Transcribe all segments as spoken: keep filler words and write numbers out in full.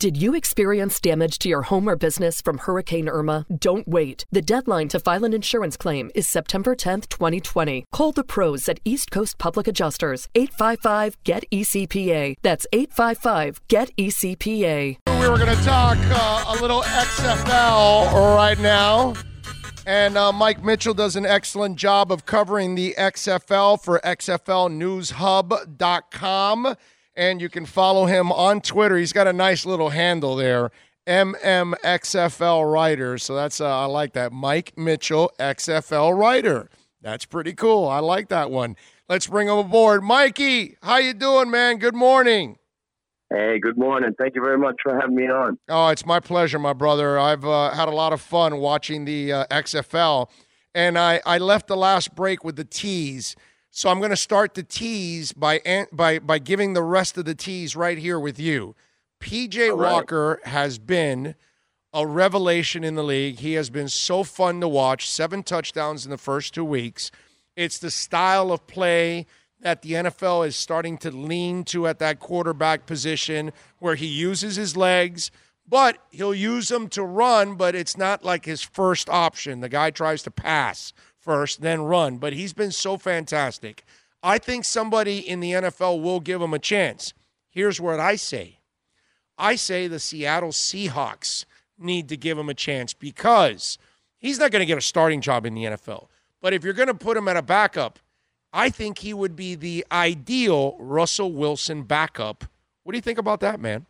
Did you experience damage to your home or business from Hurricane Irma? Don't wait. The deadline to file an insurance claim is September tenth, twenty twenty. Call the pros at East Coast Public Adjusters. eight five five, G E T E C P A. That's eight five five, G E T E C P A. We were going to talk uh, a little X F L right now. And uh, Mike Mitchell does an excellent job of covering the X F L for X F L News Hub dot com. And you can follow him on Twitter. He's got a nice little handle there, M M X F L Writer. So that's uh, I like that. Mike Mitchell, X F L Writer. That's pretty cool. I like that one. Let's bring him aboard. Mikey, how you doing, man? Good morning. Hey, good morning. Thank you very much for having me on. Oh, it's my pleasure, my brother. I've uh, had a lot of fun watching the uh, X F L. And I, I left the last break with the tease. So I'm going to start the tease by by by giving the rest of the tease right here with you. P J All Walker right. has been a revelation in the league. He has been so fun to watch. Seven touchdowns in the first two weeks. It's the style of play that the N F L is starting to lean to at that quarterback position, where he uses his legs, but he'll use them to run, but it's not like his first option. The guy tries to pass first, then run. But he's been so fantastic. I think somebody in the N F L will give him a chance. Here's what I say. I say the Seattle Seahawks need to give him a chance, because he's not going to get a starting job in the N F L. But if you're going to put him at a backup, I think he would be the ideal Russell Wilson backup. What do you think about that, man?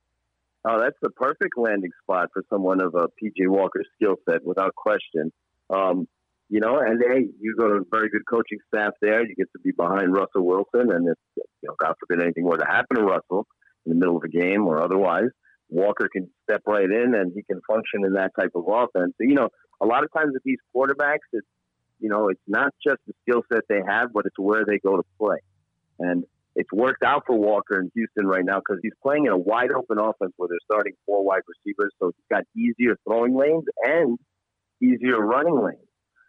Oh, that's the perfect landing spot for someone of a P J Walker's skill set, without question. Um, You know, and hey, you go to a very good coaching staff there. You get to be behind Russell Wilson, and if, you know, God forbid anything were to happen to Russell in the middle of a game or otherwise, Walker can step right in and he can function in that type of offense. So, you know, a lot of times with these quarterbacks, it's, you know, it's not just the skill set they have, but it's where they go to play. And it's worked out for Walker in Houston right now because he's playing in a wide open offense where they're starting four wide receivers. So he's got easier throwing lanes and easier running lanes.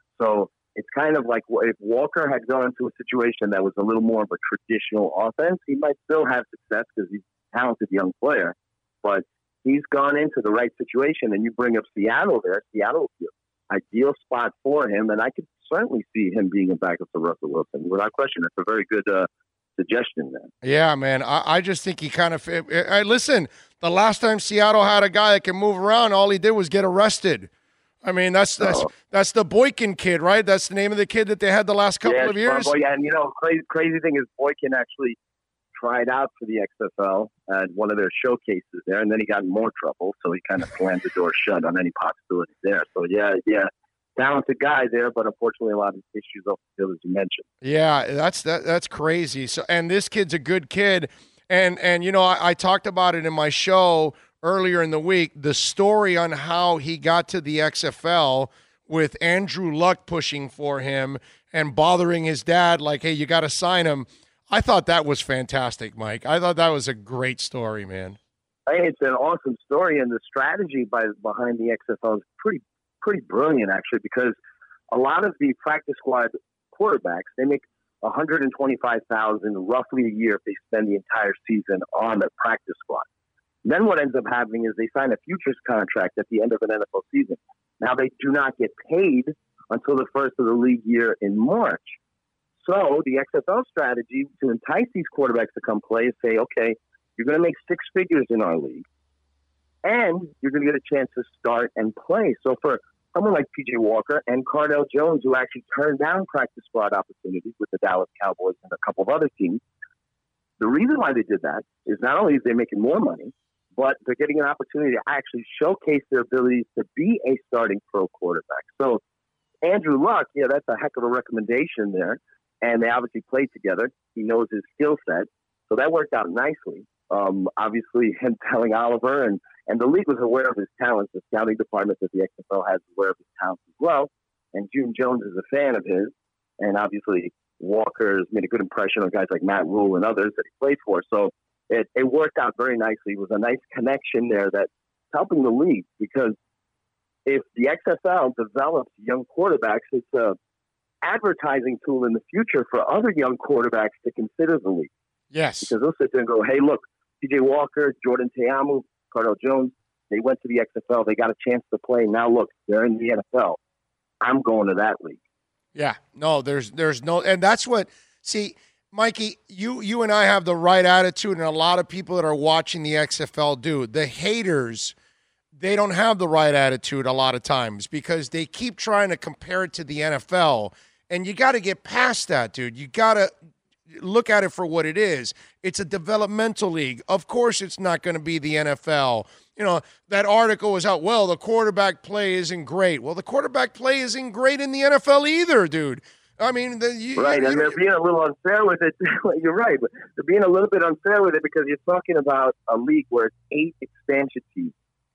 So it's kind of like if Walker had gone into a situation that was a little more of a traditional offense, he might still have success because he's a talented young player. But he's gone into the right situation, and you bring up Seattle there. Seattle is an ideal spot for him, and I could certainly see him being a backup to Russell Wilson. Without question, it's a very good uh, suggestion there. Yeah, man. I, I just think he kind of uh, – listen, the last time Seattle had a guy that can move around, all he did was get arrested. I mean, that's that's oh. that's the Boykin kid, right? That's the name of the kid that they had the last couple yeah, of years. Boy, and you know, crazy crazy thing is Boykin actually tried out for the X F L at one of their showcases there, and then he got in more trouble, so he kind of slammed the door shut on any possibilities there. So yeah, yeah, talented guy there, but unfortunately a lot of issues off the field, as you mentioned. Yeah, that's that that's crazy. So, and this kid's a good kid, and and you know, I, I talked about it in my show earlier in the week, the story on how he got to the X F L with Andrew Luck pushing for him and bothering his dad, like, hey, you got to sign him. I thought that was fantastic, Mike. I thought that was a great story, man. Hey, it's an awesome story, and the strategy by behind the X F L is pretty pretty brilliant, actually, because a lot of the practice squad quarterbacks, they make one hundred twenty-five thousand dollars roughly a year if they spend the entire season on the practice squad. Then what ends up happening is they sign a futures contract at the end of an N F L season. Now they do not get paid until the first of the league year in March. So the X F L strategy to entice these quarterbacks to come play is say, okay, you're going to make six figures in our league, and you're going to get a chance to start and play. So for someone like P J Walker and Cardell Jones, who actually turned down practice squad opportunities with the Dallas Cowboys and a couple of other teams, the reason why they did that is not only are they making more money, but they're getting an opportunity to actually showcase their abilities to be a starting pro quarterback. So Andrew Luck, yeah, that's a heck of a recommendation there. And they obviously played together. He knows his skill set. So that worked out nicely. Um, obviously, him telling Oliver, and, and the league was aware of his talents. The scouting department that the X F L has is aware of his talents as well. And June Jones is a fan of his. And obviously, Walker's made a good impression on guys like Matt Rule and others that he played for. So It, it worked out very nicely. It was a nice connection there that's helping the league, because if the X F L develops young quarterbacks, it's a advertising tool in the future for other young quarterbacks to consider the league. Yes. Because they'll sit there and go, hey, look, P J Walker, Jordan Ta'amu, Cardell Jones. They went to the X F L. They got a chance to play. Now, look, they're in the N F L. I'm going to that league. Yeah, no, there's there's no, and that's what, see, Mikey, you you and I have the right attitude, and a lot of people that are watching the X F L do. The haters, they don't have the right attitude a lot of times because they keep trying to compare it to the N F L, and you got to get past that, dude. You got to look at it for what it is. It's a developmental league. Of course it's not going to be the N F L. You know, that article was out, well, the quarterback play isn't great. Well, the quarterback play isn't great in the N F L either, dude. I mean, the, you, right, you, and they're being a little unfair with it. You're right, but they're being a little bit unfair with it because you're talking about a league where it's eight expansion teams,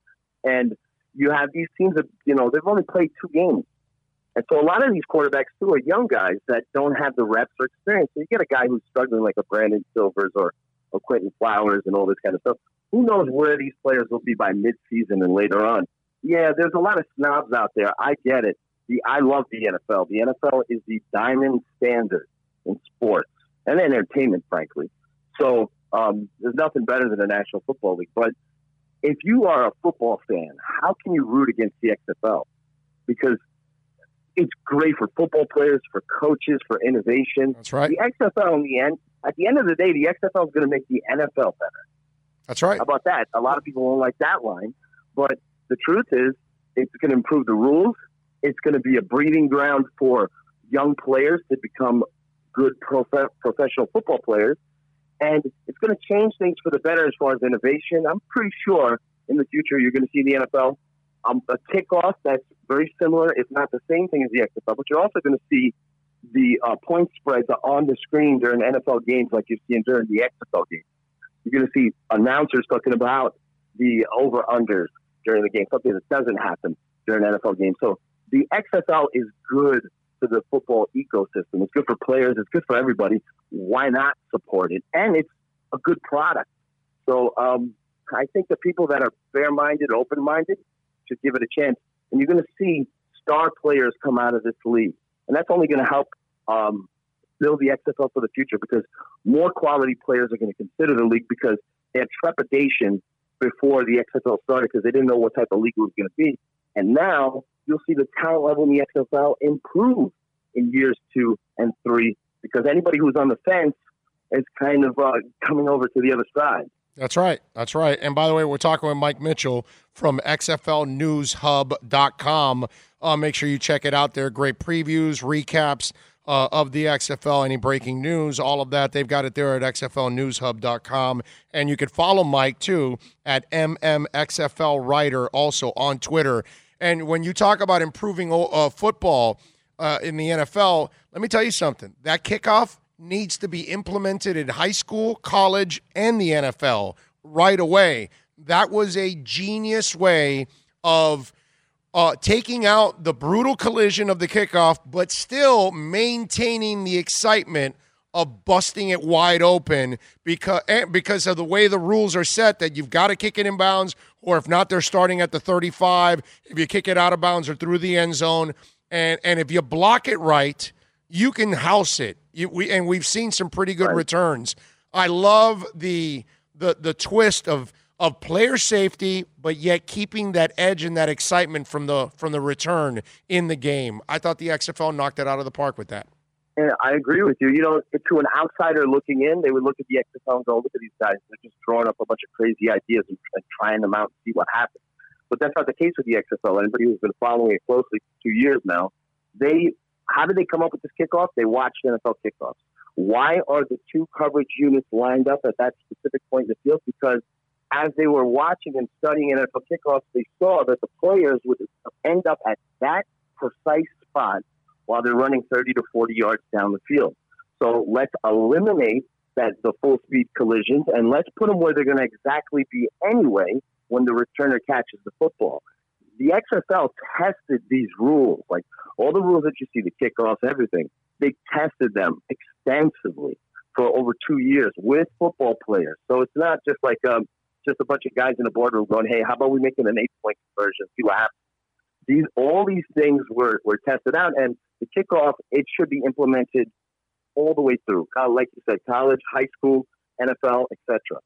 and you have these teams that, you know, they've only played two games. And so a lot of these quarterbacks, too, are young guys that don't have the reps or experience. So you get a guy who's struggling like a Brandon Silvers or a Quentin Flowers and all this kind of stuff. Who knows where these players will be by midseason and later on? Yeah, there's a lot of snobs out there. I get it. The, I love the N F L. The N F L is the diamond standard in sports and entertainment, frankly. So um, there's nothing better than the National Football League. But if you are a football fan, how can you root against the X F L? Because it's great for football players, for coaches, for innovation. That's right. The X F L, in the end, at the end of the day, the X F L is going to make the N F L better. That's right. How about that? A lot of people won't like that line, but the truth is it's going to improve the rules. It's going to be a breeding ground for young players to become good prof- professional football players, and it's going to change things for the better as far as innovation. I'm pretty sure in the future you're going to see the N F L um, a kickoff that's very similar, if not the same thing as the X F L, but you're also going to see the uh, point spreads on the screen during N F L games like you've seen during the X F L games. You're going to see announcers talking about the over-unders during the game, something that doesn't happen during N F L games. So the X F L is good for the football ecosystem. It's good for players. It's good for everybody. Why not support it? And it's a good product. So um, I think the people that are fair-minded, open-minded should give it a chance. And you're going to see star players come out of this league. And that's only going to help um, build the X F L for the future because more quality players are going to consider the league because they had trepidation before the X F L started because they didn't know what type of league it was going to be. And now you'll see the talent level in the X F L improve in years two and three because anybody who's on the fence is kind of uh, coming over to the other side. That's right. That's right. And by the way, we're talking with Mike Mitchell from X F L News Hub dot com. Uh, make sure you check it out there. Great previews, recaps uh, of the X F L, any breaking news, all of that. They've got it there at X F L News Hub dot com. And you can follow Mike, too, at M M X F L Writer, also on Twitter. And when you talk about improving uh, football uh, in the N F L, let me tell you something. That kickoff needs to be implemented in high school, college, and the N F L right away. That was a genius way of uh, taking out the brutal collision of the kickoff, but still maintaining the excitement of busting it wide open because because of the way the rules are set that you've got to kick it in bounds, or if not, they're starting at the thirty-five. If you kick it out of bounds or through the end zone, and and if you block it right, you can house it. You, we and we've seen some pretty good right. returns. I love the the the twist of of player safety, but yet keeping that edge and that excitement from the from the return in the game. I thought the X F L knocked it out of the park with that. And I agree with you. You know, to an outsider looking in, they would look at the X F L and go, look at these guys. They're just drawing up a bunch of crazy ideas and, and trying them out and see what happens. But that's not the case with the X F L. Anybody who's been following it closely for two years now, they how did they come up with this kickoff? They watched N F L kickoffs. Why are the two coverage units lined up at that specific point in the field? Because as they were watching and studying N F L kickoffs, they saw that the players would end up at that precise spot while they're running thirty to forty yards down the field. So let's eliminate that the full-speed collisions, and let's put them where they're going to exactly be anyway when the returner catches the football. The X F L tested these rules, like all the rules that you see, the kickoffs, everything. They tested them extensively for over two years with football players. So it's not just like um, just a bunch of guys in the boardroom going, hey, how about we make it an eight-point conversion, see what happens. These all these things were, were tested out, and the kickoff, it should be implemented all the way through, like you said, college, high school, N F L, et cetera.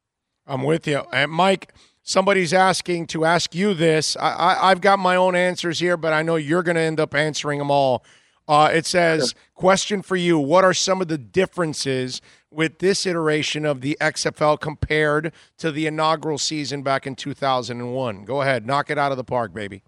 I'm with you. And Mike, somebody's asking to ask you this. I, I, I've got my own answers here, but I know you're going to end up answering them all. Uh, it says, question for you, what are some of the differences with this iteration of the X F L compared to the inaugural season back in two thousand one? Go ahead. Knock it out of the park, baby.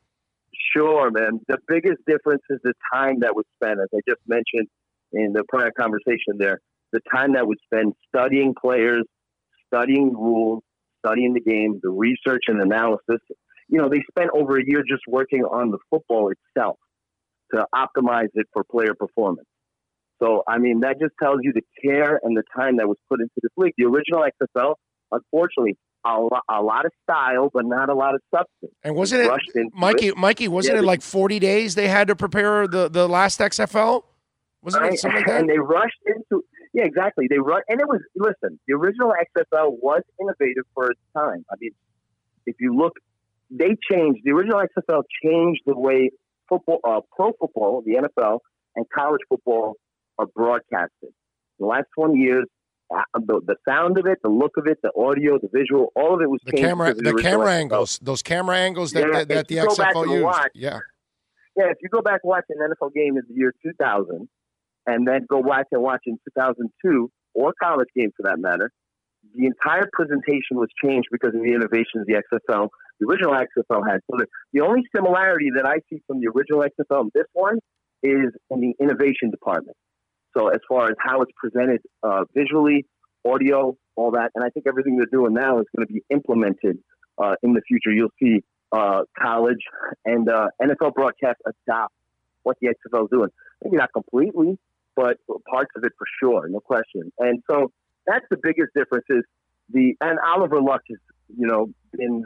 Sure, man. The biggest difference is the time that was spent, as I just mentioned in the prior conversation there, the time that was spent studying players, studying rules, studying the game, the research and analysis. You know, they spent over a year just working on the football itself to optimize it for player performance. So, I mean, that just tells you the care and the time that was put into this league. The original X F L, unfortunately, a, lo- a lot of style, but not a lot of substance. And wasn't it, it Mikey, it. Mikey, wasn't yeah, it like forty days they had to prepare the, the last X F L? Wasn't right? it something like that? And they rushed into Yeah, exactly. They run, and it was, listen, the original X F L was innovative for its time. I mean, if you look, they changed, the original X F L changed the way football, uh, pro football, the N F L, and college football are broadcasted. In the last twenty years, uh, the, the sound of it, the look of it, the audio, the visual, all of it was the changed. Camera, the, the camera angles, those camera angles that, yeah, that, that the X F L used. Watch, yeah. Yeah, if you go back and watch an N F L game in the year two thousand, and then go watch and watch in two thousand two, or college game for that matter, the entire presentation was changed because of the innovations the X F L, the original X F L had. So the, the only similarity that I see from the original X F L and this one is in the innovation department. So as far as how it's presented uh, visually, audio, all that, and I think everything they're doing now is going to be implemented uh, in the future. You'll see uh, college and uh, N F L broadcasts adopt what the X F L is doing. Maybe not completely, but parts of it for sure, no question. And so that's the biggest difference is the, and Oliver Luck has, you know, been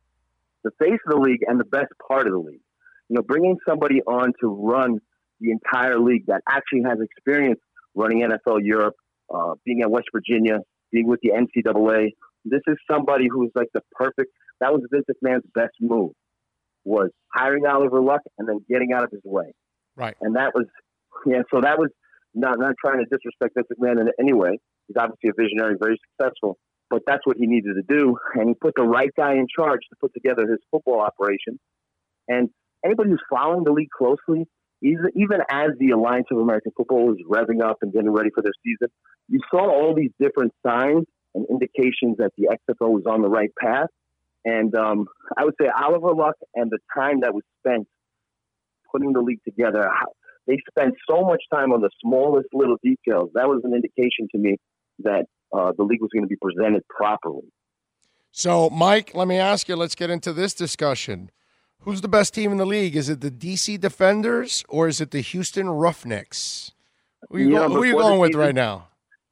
the face of the league and the best part of the league. You know, bringing somebody on to run the entire league that actually has experience running N F L Europe, uh, being at West Virginia, being with the N C double A. This is somebody who's like the perfect, that was Vince McMahon's best move, was hiring Oliver Luck and then getting out of his way. Right. And that was, yeah, so that was, Not not trying to disrespect Vince McMahon in any way. He's obviously a visionary, very successful, but that's what he needed to do. And he put the right guy in charge to put together his football operation. And anybody who's following the league closely, even, even as the Alliance of American Football was revving up and getting ready for their season, you saw all these different signs and indications that the X F L was on the right path. And um, I would say Oliver Luck and the time that was spent putting the league together, how, they spent so much time on the smallest little details. That was an indication to me that uh, the league was going to be presented properly. So, Mike, let me ask you, let's get into this discussion. Who's the best team in the league? Is it the D C Defenders or is it the Houston Roughnecks? Who are you, you, go, who are you going with right now?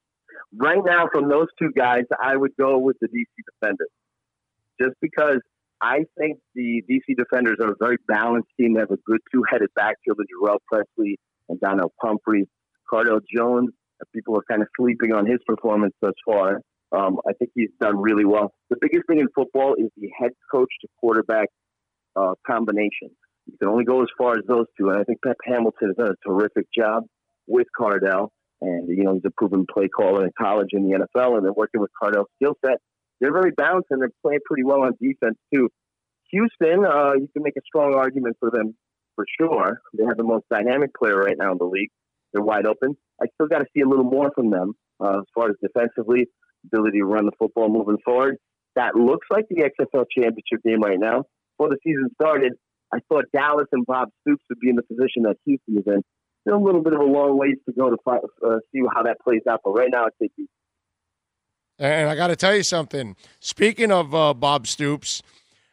Right now, from those two guys, I would go with the D C Defenders. Just because I think the D C Defenders are a very balanced team. They have a good two-headed backfield with Jarrell Presley and Donnell Pumphrey. Cardell Jones, people are kind of sleeping on his performance thus far. Um, I think he's done really well. The biggest thing in football is the head coach to quarterback uh, combination. You can only go as far as those two, and I think Pep Hamilton has done a terrific job with Cardell. And, you know, he's a proven play caller in college and the N F L, and they're working with Cardell's skill set. They're very balanced, and they're playing pretty well on defense, too. Houston, uh, you can make a strong argument for them for sure. They have the most dynamic player right now in the league. They're wide open. I still got to see a little more from them uh, as far as defensively, ability to run the football moving forward. That looks like the X F L championship game right now. Before the season started, I thought Dallas and Bob Stoops would be in the position that Houston is in. Still a little bit of a long ways to go to fight, uh, see how that plays out, but right now I think Houston. And I got to tell you something. Speaking of uh, Bob Stoops,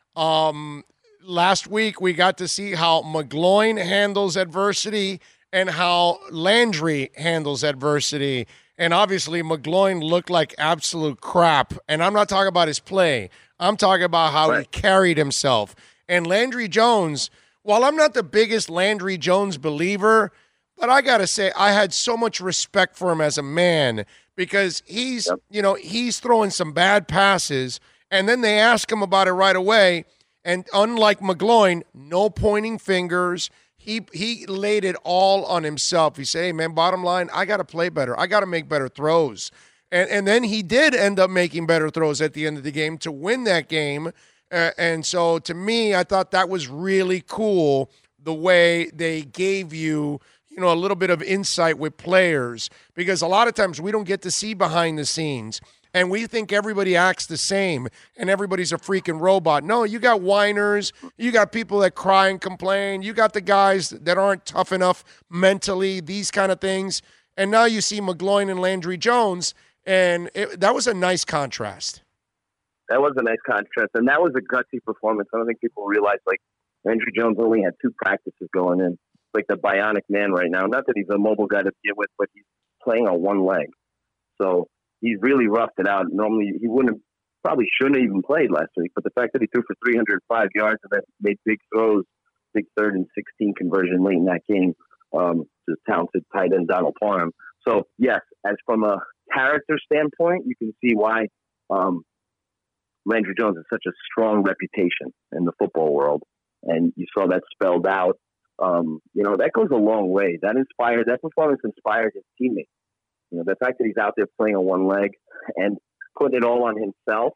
um, last week we got to see how McGloin handles adversity and how Landry handles adversity. And obviously McGloin looked like absolute crap. And I'm not talking about his play. I'm talking about how right. he carried himself. And Landry Jones, while I'm not the biggest Landry Jones believer, but I got to say I had so much respect for him as a man because he's, yep. you know, he's throwing some bad passes, and then they ask him about it right away. And unlike McGloin, no pointing fingers. He he laid it all on himself. He said, hey, man, bottom line, I got to play better. I got to make better throws. And, and then he did end up making better throws at the end of the game to win that game. Uh, and so to me, I thought that was really cool, the way they gave you, you know, a little bit of insight with players, because a lot of times we don't get to see behind the scenes. And we think everybody acts the same and everybody's a freaking robot. No, you got whiners. You got people that cry and complain. You got the guys that aren't tough enough mentally, these kind of things. And now you see McGloin and Landry Jones, and it, that was a nice contrast. That was a nice contrast, and that was a gutsy performance. I don't think people realize, like, Landry Jones only had two practices going in. Like the bionic man right now. Not that he's a mobile guy to begin with, but he's playing on one leg. So he's really roughed it out. Normally, he wouldn't have, probably shouldn't have even played last week. But the fact that he threw for three hundred five yards and then made big throws, big third and sixteen conversion late in that game um, to talented tight end Donald Parham. So, yes, as from a character standpoint, you can see why um, Landry Jones has such a strong reputation in the football world. And you saw that spelled out. Um, you know, that goes a long way. That inspired, that performance inspired his teammates. You know, the fact that he's out there playing on one leg and putting it all on himself.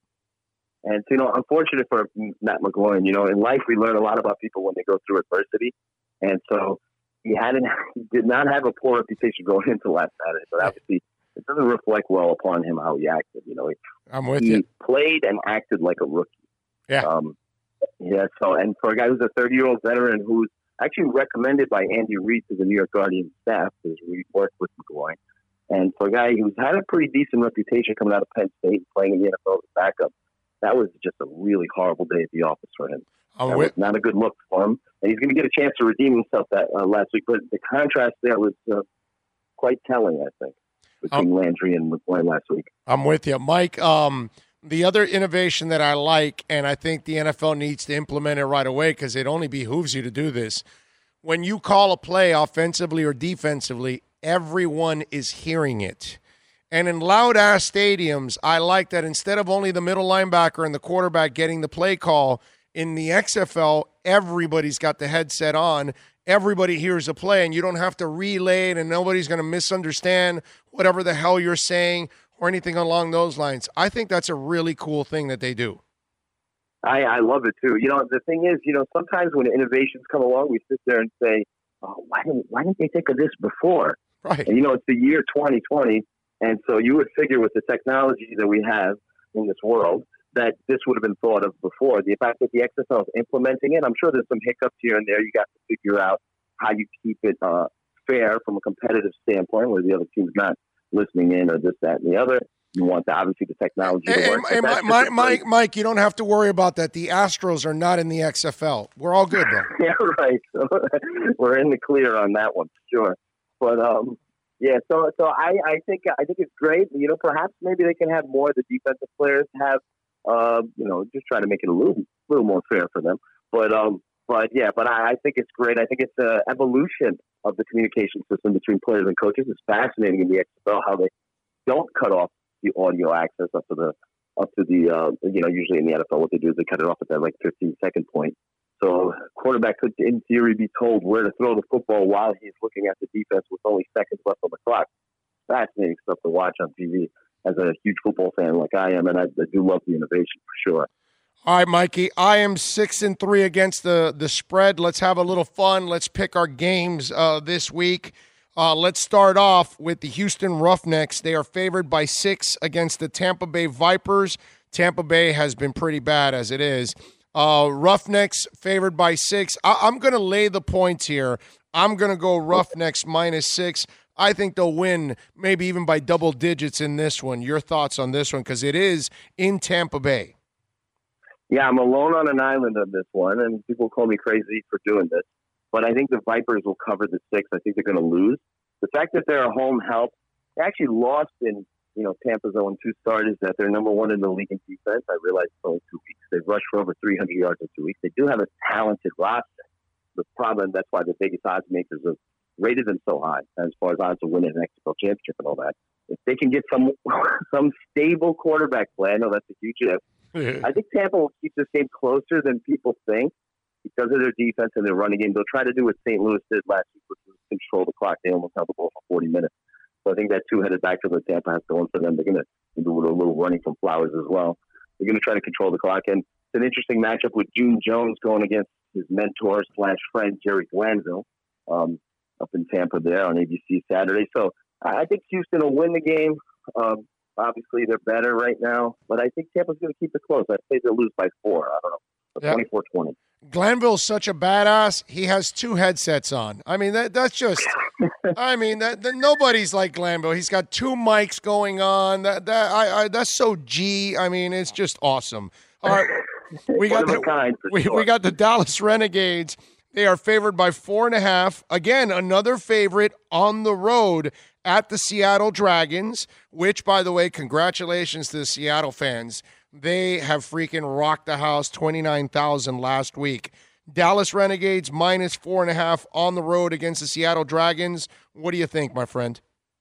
And, you know, unfortunate for Matt McGloin, you know, in life we learn a lot about people when they go through adversity. And so he hadn't, he did not have a poor reputation going into last Saturday. But obviously it doesn't reflect well upon him how he acted. You know, he, I'm with he you. played and acted like a rookie. Yeah. Um, yeah. So, and for a guy who's a thirty-year-old veteran who's actually recommended by Andy Reid to the New York Guardian staff, because we worked with McGloin. And for a guy who's had a pretty decent reputation coming out of Penn State and playing in the N F L as a backup, that was just a really horrible day at the office for him. I'm that with- was not a good look for him. And he's going to get a chance to redeem himself that uh, last week. But the contrast there was uh, quite telling, I think, between um, Landry and McGloin last week. I'm with you. Mike, um, the other innovation that I like, and I think the N F L needs to implement it right away because it only behooves you to do this, when you call a play offensively or defensively, everyone is hearing it. And in loud-ass stadiums, I like that instead of only the middle linebacker and the quarterback getting the play call, in the X F L, everybody's got the headset on. Everybody hears a play, and you don't have to relay it, and nobody's going to misunderstand whatever the hell you're saying or anything along those lines. I think that's a really cool thing that they do. I, I love it, too. You know, the thing is, you know, sometimes when innovations come along, we sit there and say, oh, why didn't why didn't they think of this before? Right. And, you know, it's the year twenty twenty, and so you would figure with the technology that we have in this world that this would have been thought of before. The fact that the X F L is implementing it, I'm sure there's some hiccups here and there. You got to figure out how you keep it uh, fair from a competitive standpoint, where the other team's not listening in or this, that, and the other. You want, the, obviously, the technology to work. Hey, hey, Mike, Mike, Mike, you don't have to worry about that. The Astros are not in the X F L. We're all good, bro. Yeah, right. So we're in the clear on that one, sure. But, um, yeah, so so I, I think I think it's great. You know, perhaps maybe they can have more of the defensive players have, uh, you know, just try to make it a little little more fair for them. But, um, but yeah, but I, I think it's great. I think it's an evolution of the communication system between players and coaches. It's fascinating in the X F L how they don't cut off the audio access up to the up to the uh, you know, usually in the N F L what they do is they cut it off at that like fifteen second point. So quarterback could in theory be told where to throw the football while he's looking at the defense with only seconds left on the clock. Fascinating stuff to watch on T V as a huge football fan like I am, and I, I do love the innovation for sure. All right, Mikey, I am six and three against the the spread. Let's have a little fun. Let's pick our games uh, this week. Uh, let's start off with the Houston Roughnecks. They are favored by six against the Tampa Bay Vipers. Tampa Bay has been pretty bad as it is. Uh, Roughnecks favored by six. I- I'm going to lay the points here. I'm going to go Roughnecks minus six. I think they'll win maybe even by double digits in this one. Your thoughts on this one, because it is in Tampa Bay. Yeah, I'm alone on an island on this one, and people call me crazy for doing this. But I think the Vipers will cover the six. I think they're going to lose. The fact that they're a home helps. They actually lost in, you know, Tampa's oh and two start is that they're number one in the league in defense. I realize it's only two weeks. They've rushed for over three hundred yards in two weeks. They do have a talented roster. The problem, that's why the biggest odds makers have rated them so high as far as odds of winning an X F L championship and all that. If they can get some some stable quarterback play, I know that's a huge if. I think Tampa will keep this game closer than people think. Because of their defense and their running game, they'll try to do what Saint Louis did last week, which was control the clock. They almost held the ball for forty minutes. So I think that two-headed backfield that Tampa has going for them, they're going to do a little running from Flowers as well. They're going to try to control the clock. And it's an interesting matchup with June Jones going against his mentor slash friend, Jerry Glanville, um, up in Tampa there on A B C Saturday. So I think Houston will win the game. Um, obviously, they're better right now. But I think Tampa's going to keep it close. I think they'll lose by four. I don't know, twenty-four twenty. Glanville's such a badass. He has two headsets on. I mean, that that's just. I mean, that, that nobody's like Glanville. He's got two mics going on. That that I, I that's so G. I mean, it's just awesome. All right, we got the kind, we, sure. we got the Dallas Renegades. They are favored by four and a half. Again, another favorite on the road at the Seattle Dragons. Which, by the way, congratulations to the Seattle fans. They have freaking rocked the house, twenty-nine thousand last week. Dallas Renegades minus four and a half on the road against the Seattle Dragons. What do you think, my friend?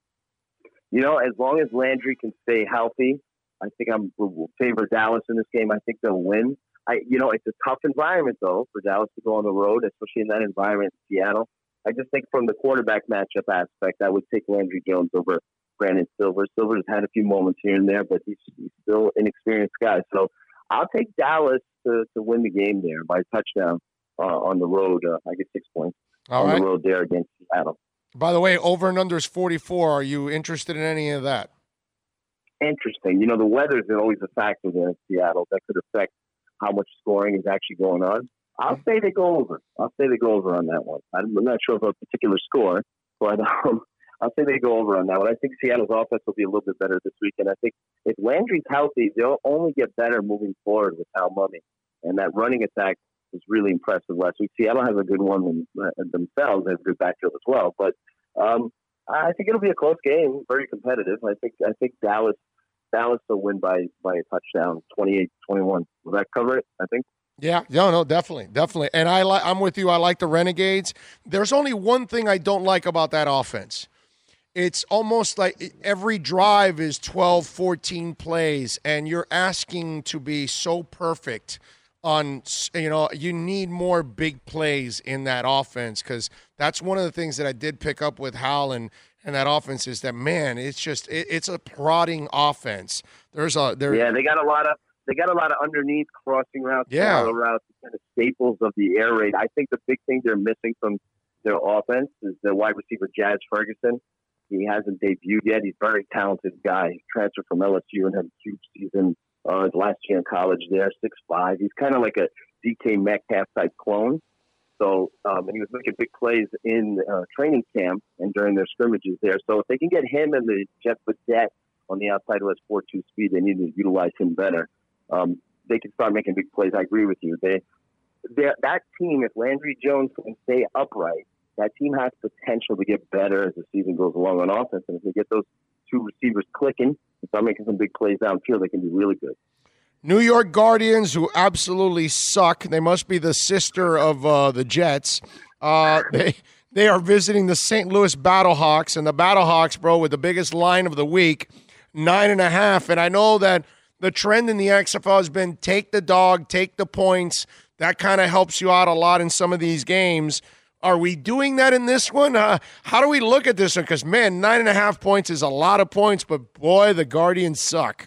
You know, as long as Landry can stay healthy, I think I'm will favor Dallas in this game. I think they'll win. I, you know, it's a tough environment though for Dallas to go on the road, especially in that environment in Seattle. I just think from the quarterback matchup aspect, I would take Landry Jones over Brandon Silver. Silver's had a few moments here and there, but he's, he's still an experienced guy. So I'll take Dallas to, to win the game there by touchdown uh, on the road. Uh, I get six points All on right. the road there against Seattle. By the way, over and under is forty-four. Are you interested in any of that? Interesting. You know, the weather is always a factor there in Seattle that could affect how much scoring is actually going on. I'll say they go over. I'll say they go over on that one. I'm not sure of a particular score, but um, I'll say they go over on that one. I think Seattle's offense will be a little bit better this week, and I think if Landry's healthy, they'll only get better moving forward with Hal Mumme. And that running attack was really impressive last week. Seattle has a good one them, uh, themselves. They have a good backfield as well. But um, I think it'll be a close game, very competitive. I think I think Dallas Dallas will win by, by a touchdown, twenty-eight twenty-one. Will that cover it, I think? Yeah, no, no, definitely, definitely. And I like, I'm with you. I like the Renegades. There's only one thing I don't like about that offense. It's almost like every drive is twelve, fourteen plays, and you're asking to be so perfect on, you know, you need more big plays in that offense, because that's one of the things that I did pick up with Hal and, and that offense is that, man, it's just, it, it's a prodding offense. There's a, there. Yeah, they got a lot of, They got a lot of underneath crossing routes, yeah. shallow routes, kind of staples of the air raid. I think the big thing they're missing from their offense is the wide receiver Jazz Ferguson. He hasn't debuted yet. He's a very talented guy. He transferred from L S U and had a huge season uh, his last year in college there, six five. He's kind of like a D K Metcalf type clone. So, um, and he was making big plays in uh, training camp and during their scrimmages there. So if they can get him and the Jeff Badette on the outside who has four two speed, they need to utilize him better. Um, they can start making big plays. I agree with you. They, that team, if Landry Jones can stay upright, that team has potential to get better as the season goes along on offense. And if they get those two receivers clicking and start making some big plays downfield, they can be really good. New York Guardians, who absolutely suck. They must be the sister of uh, the Jets. Uh, they they are visiting the Saint Louis Battlehawks, and the Battlehawks, bro, with the biggest line of the week, nine and a half. And I know that the trend in the X F L has been take the dog, take the points. That kind of helps you out a lot in some of these games. Are we doing that in this one? Uh, how do we look at this one? Because, man, nine and a half points is a lot of points, but, boy, the Guardians suck.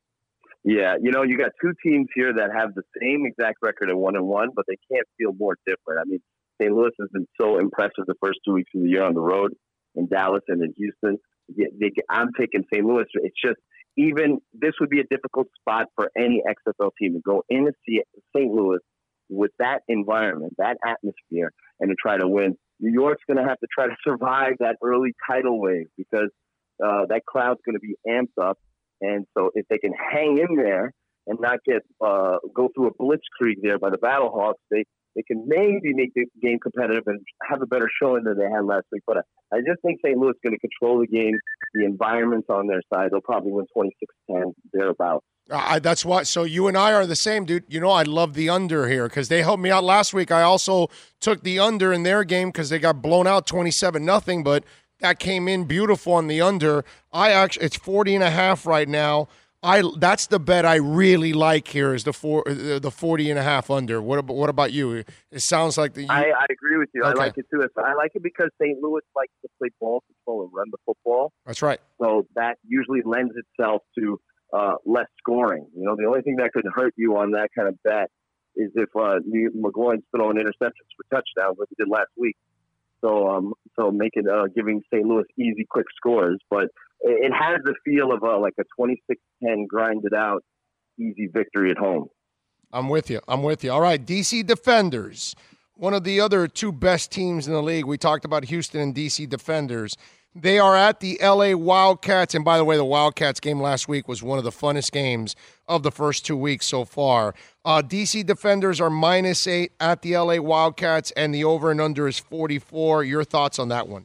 Yeah, you know, you got two teams here that have the same exact record at one and one, but they can't feel more different. I mean, Saint Louis has been so impressive the first two weeks of the year on the road in Dallas and in Houston. They, I'm taking Saint Louis. It's just, even this would be a difficult spot for any X F L team to go into Saint Louis with that environment, that atmosphere, and to try to win. New York's going to have to try to survive that early tidal wave because uh, that crowd's going to be amped up. And so if they can hang in there and not get uh, go through a blitzkrieg there by the Battlehawks, they, they can maybe make the game competitive and have a better showing than they had last week. But I, I just think Saint Louis is going to control the game. The environment's on their side. They'll probably win twenty-six ten, thereabouts. Uh, that's why. So you and I are the same, dude. You know, I love the under here because they helped me out last week. I also took the under in their game because they got blown out twenty-seven nothing, but that came in beautiful on the under. I actually, it's forty and a half right now. I that's the bet I really like here is the four the forty and a half under. What about what about you? It sounds like the. You, I, I agree with you. okay. I like it too. I like it because Saint Louis likes to play ball control and run the football. That's right. So that usually lends itself to uh, less scoring. You know, the only thing that could hurt you on that kind of bet is if uh, McGloin's throwing interceptions for touchdowns like he did last week. So, um, so making uh, giving Saint Louis easy, quick scores, but it, it has the feel of uh, like a twenty-six ten grinded out, easy victory at home. I'm with you. I'm with you. All right, D C Defenders, one of the other two best teams in the league. We talked about Houston and D C Defenders. They are at the L A Wildcats. And by the way, the Wildcats game last week was one of the funnest games of the first two weeks so far. Uh, D C Defenders are minus eight at the L A Wildcats, and the over and under is forty-four. Your thoughts on that one?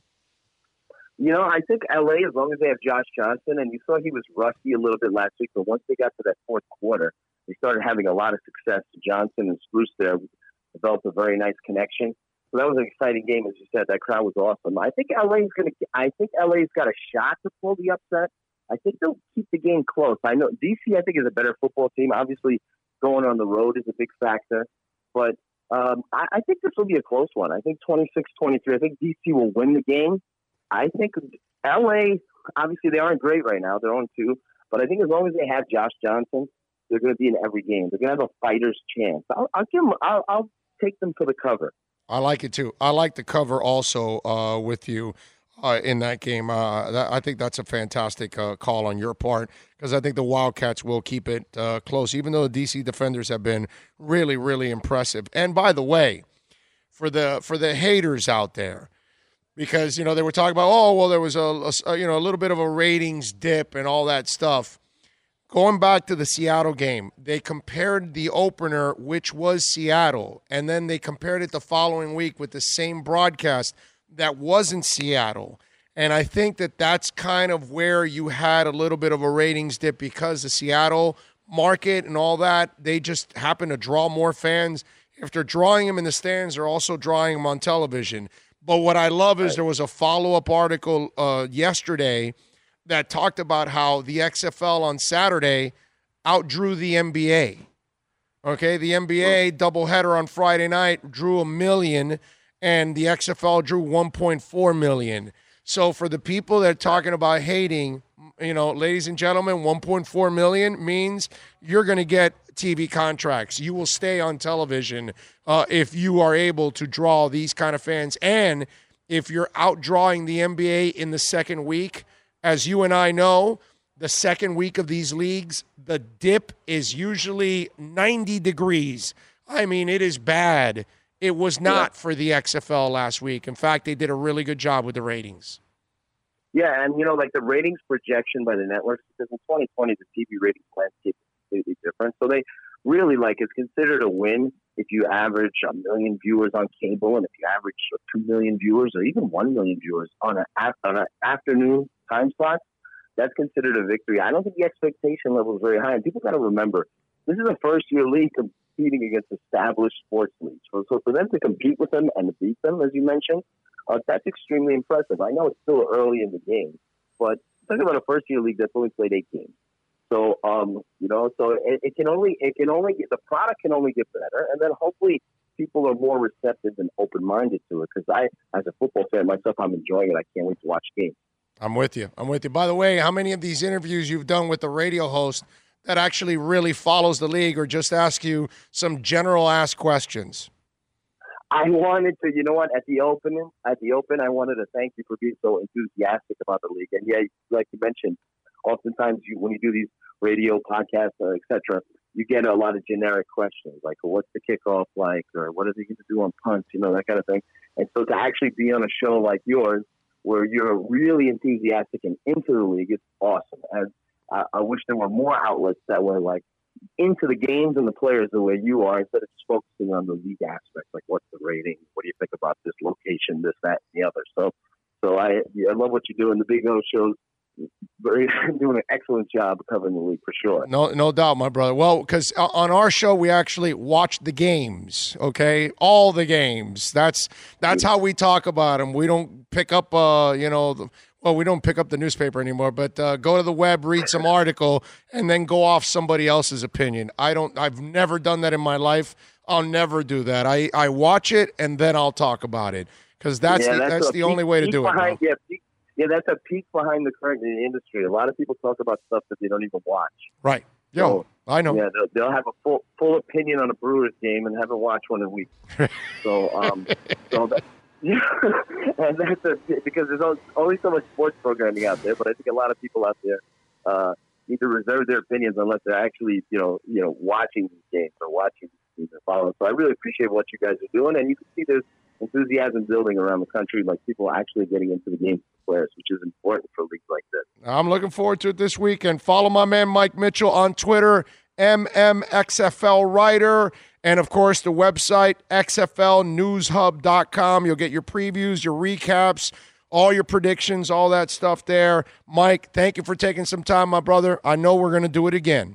You know, I think L A, as long as they have Josh Johnson, and you saw he was rusty a little bit last week, but once they got to that fourth quarter, they started having a lot of success. Johnson and Spruce there developed a very nice connection. So that was an exciting game, as you said. That crowd was awesome. I think L A's going to. I think L A's got a shot to pull the upset. I think they'll keep the game close. I know D C. I think is a better football team. Obviously, going on the road is a big factor, but um, I, I think this will be a close one. I think twenty-six twenty-three. I think D C will win the game. I think L A. Obviously, they aren't great right now. They're on two, but I think as long as they have Josh Johnson, they're going to be in every game. They're going to have a fighter's chance. I'll, I'll give them. I'll, I'll take them for the cover. I like it too. I like the cover also uh, with you uh, in that game. Uh, that, I think that's a fantastic uh, call on your part because I think the Wildcats will keep it uh, close, even though the D C Defenders have been really, really impressive. And by the way, for the for the haters out there, because you know they were talking about, oh well, there was a, a you know a little bit of a ratings dip and all that stuff. Going back to the Seattle game, they compared the opener, which was Seattle, and then they compared it the following week with the same broadcast that wasn't Seattle. And I think that that's kind of where you had a little bit of a ratings dip because the Seattle market and all that, they just happen to draw more fans. If they're drawing them in the stands, they're also drawing them on television. But what I love is there was a follow-up article uh, yesterday that talked about how the X F L on Saturday outdrew the N B A. Okay, the N B A doubleheader on Friday night drew a million, and the X F L drew one point four million. So for the people that are talking about hating, you know, ladies and gentlemen, one point four million means you're going to get T V contracts. You will stay on television uh, if you are able to draw these kind of fans. And if you're outdrawing the N B A in the second week, as you and I know, the second week of these leagues, the dip is usually ninety degrees. I mean, it is bad. It was not yeah. for the X F L last week. In fact, they did a really good job with the ratings. Yeah, and, you know, like the ratings projection by the networks, because in twenty twenty, the T V ratings landscape is completely different. So they really, like, it's considered a win if you average a million viewers on cable and if you average two million viewers or even one million viewers on an, on an afternoon time slot, that's considered a victory. I don't think the expectation level is very high. And people got to remember, this is a first-year league competing against established sports leagues. So, so for them to compete with them and to beat them, as you mentioned, uh, that's extremely impressive. I know it's still early in the game, but talking about a first-year league that's only played eight games. So, um, you know, so it, it can only, it can only, the product can only get better. And then hopefully people are more receptive and open-minded to it. Because I, as a football fan myself, I'm enjoying it. I can't wait to watch games. I'm with you. I'm with you. By the way, how many of these interviews you've done with the radio host that actually really follows the league or just ask you some general ask questions? I wanted to, you know what, at the opening, at the open, I wanted to thank you for being so enthusiastic about the league. And yeah, like you mentioned, oftentimes you, when you do these radio podcasts, uh, et cetera, you get a lot of generic questions like, well, what's the kickoff like? Or what is he going to do on punts? You know, that kind of thing. And so to actually be on a show like yours, where you're really enthusiastic and into the league, it's awesome. And I, I wish there were more outlets that were like into the games and the players the way you are, instead of just focusing on the league aspect, like what's the rating, what do you think about this location, this, that, and the other. So, so I, I love what you do, and the Big O shows very doing an excellent job of covering the league for sure. No, no doubt, my brother. Well, because on our show we actually watch the games. Okay, all the games. That's that's how we talk about them. We don't pick up, uh, you know, the, well, we don't pick up the newspaper anymore, but uh, go to the web, read some article, and then go off somebody else's opinion. I don't. I've never done that in my life. I'll never do that. I, I watch it and then I'll talk about it because that's yeah, the, that's, that's the peek, only way to do behind, it. Yeah, peek, yeah, that's a peek behind the curtain in the industry. A lot of people talk about stuff that they don't even watch. Right. Yo, so, I know. Yeah, they'll, they'll have a full full opinion on a Brewers game and haven't watched one in weeks. so, um, so that. Yeah, and that's a, because there's only, only so much sports programming out there. But I think a lot of people out there uh, need to reserve their opinions unless they're actually, you know, you know, watching these games or watching these games and following. So I really appreciate what you guys are doing, and you can see there's enthusiasm building around the country, like people actually getting into the game for players, which is important for leagues like this. I'm looking forward to it this weekend. Follow my man Mike Mitchell on Twitter, M M X F L writer. And, of course, the website, X F L news hub dot com. You'll get your previews, your recaps, all your predictions, all that stuff there. Mike, thank you for taking some time, my brother. I know we're going to do it again.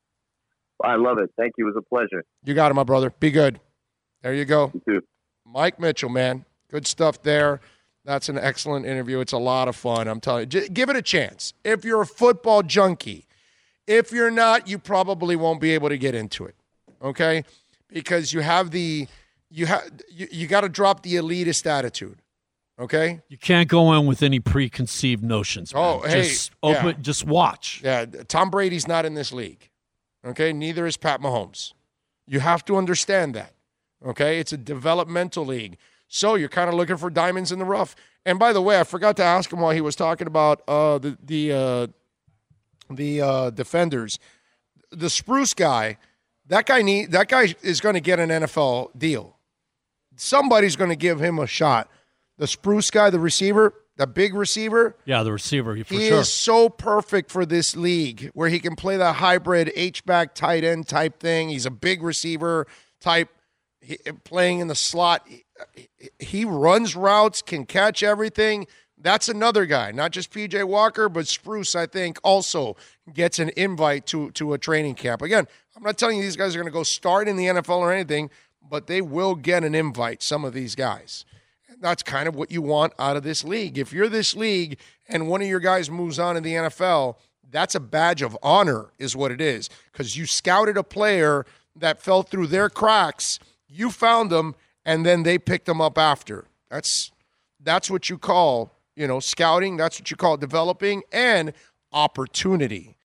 I love it. Thank you. It was a pleasure. You got it, my brother. Be good. There you go. You too. Mike Mitchell, man. Good stuff there. That's an excellent interview. It's a lot of fun. I'm telling you. Just give it a chance. If you're a football junkie, if you're not, you probably won't be able to get into it. Okay? Because you have the you have you, you got to drop the elitist attitude, okay? You can't go in with any preconceived notions. Man. Oh, hey, just open, yeah. just watch. Yeah, Tom Brady's not in this league, okay? Neither is Pat Mahomes. You have to understand that, okay? It's a developmental league, so you're kind of looking for diamonds in the rough. And by the way, I forgot to ask him while he was talking about uh, the the uh, the uh, defenders, the Spruce guy. That guy need that guy is going to get an N F L deal. Somebody's going to give him a shot. The Spruce guy, the receiver, the big receiver. Yeah, the receiver, for he sure. is so perfect for this league where he can play that hybrid H-back tight end type thing. He's a big receiver type, he, playing in the slot. He, he runs routes, can catch everything. That's another guy, not just P J Walker, but Spruce, I think, also gets an invite to, to a training camp. Again, I'm not telling you these guys are going to go start in the N F L or anything, but they will get an invite, some of these guys. And that's kind of what you want out of this league. If you're this league and one of your guys moves on in the N F L, that's a badge of honor is what it is, because you scouted a player that fell through their cracks, you found them, and then they picked them up after. That's that's what you call, you know, scouting. That's what you call developing and opportunity.